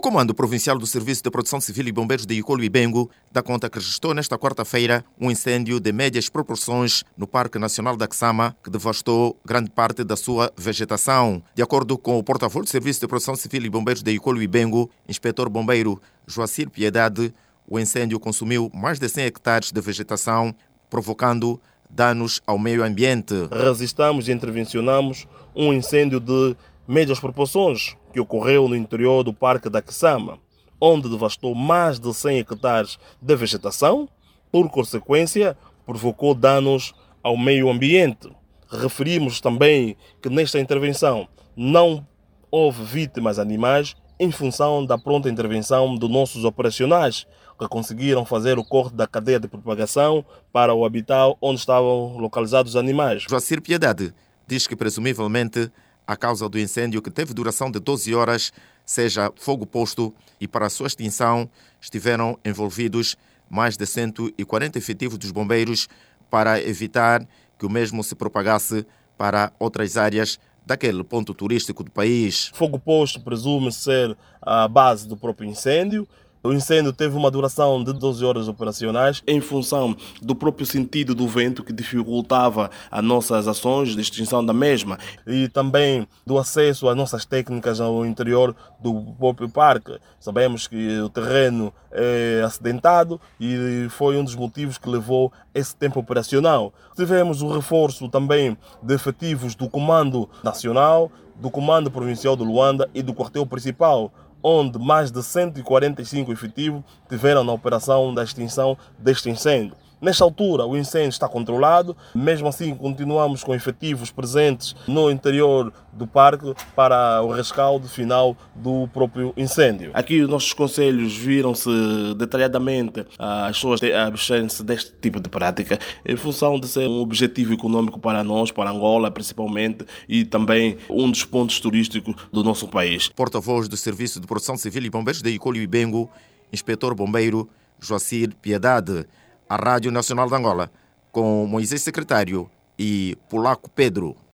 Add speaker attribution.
Speaker 1: O Comando Provincial do Serviço de Proteção Civil e Bombeiros de Icolo e Bengo dá conta que registrou nesta quarta-feira um incêndio de médias proporções no Parque Nacional da Axama, que devastou grande parte da sua vegetação. De acordo com o porta-voz do Serviço de Proteção Civil e Bombeiros de Icolo e Bengo, inspetor bombeiro Joacir Piedade, o incêndio consumiu mais de 100 hectares de vegetação, provocando danos ao meio ambiente.
Speaker 2: Resistamos e intervencionamos um incêndio de médias proporções que ocorreu no interior do Parque da Axama, onde devastou mais de 100 hectares de vegetação, por consequência, provocou danos ao meio ambiente. Referimos também que nesta intervenção não houve vítimas animais em função da pronta intervenção dos nossos operacionais, que conseguiram fazer o corte da cadeia de propagação para o habitat onde estavam localizados os animais.
Speaker 1: Joacir Piedade diz que, presumivelmente, a causa do incêndio, que teve duração de 12 horas, seja fogo posto, e para a sua extinção estiveram envolvidos mais de 140 efetivos dos bombeiros para evitar que o mesmo se propagasse para outras áreas daquele ponto turístico do país.
Speaker 2: Fogo posto presume ser a base do próprio incêndio. O incêndio teve uma duração de 12 horas operacionais em função do próprio sentido do vento que dificultava as nossas ações de extinção da mesma e também do acesso às nossas técnicas ao interior do próprio parque. Sabemos que o terreno é acidentado e foi um dos motivos que levou esse tempo operacional. Tivemos o reforço também de efetivos do Comando Nacional, do Comando Provincial de Luanda e do Quartel Principal, onde mais de 145 efetivos tiveram na operação da extinção deste incêndio. Nesta altura, o incêndio está controlado, mesmo assim continuamos com efetivos presentes no interior do parque para o rescaldo final do próprio incêndio. Aqui os nossos conselhos viram-se detalhadamente as pessoas absterem-se deste tipo de prática em função de ser um objetivo econômico para nós, para Angola principalmente, e também um dos pontos turísticos do nosso país.
Speaker 1: Porta-voz do Serviço de Proteção Civil e Bombeiros de Icolo e Bengo, inspetor bombeiro Joacir Piedade. A Rádio Nacional de Angola, com Moisés Secretário e Polaco Pedro.